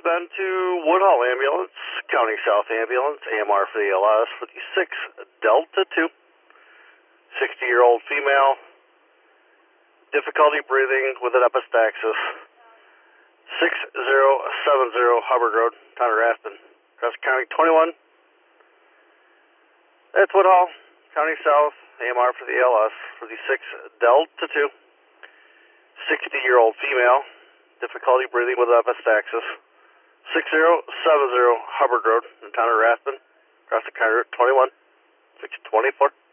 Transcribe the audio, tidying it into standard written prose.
southbound to Woodhull Ambulance, County South Ambulance, AMR for the ALS for the 6 Delta 2, 60-year-old female, difficulty breathing with an epistaxis, 6070 Hubbard Road, Town of Rathbun, Prescott County 21. That's Woodhull, County South, AMR for the ALS for the 6 Delta 2, 60-year-old female, difficulty breathing with epistaxis, 6070 Hubbard Road, in Town of Rathbun, Prescott County 21, 624.